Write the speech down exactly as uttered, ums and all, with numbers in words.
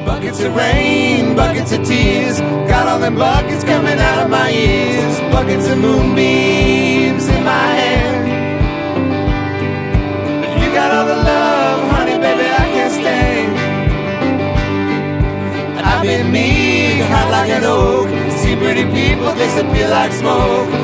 Buckets of rain, buckets of tears, got all them buckets coming out of my ears. Buckets of moonbeams in my hair. You got all the love, honey, baby, I can't stay. I've been meek, hot like an oak, see pretty people disappear like smoke.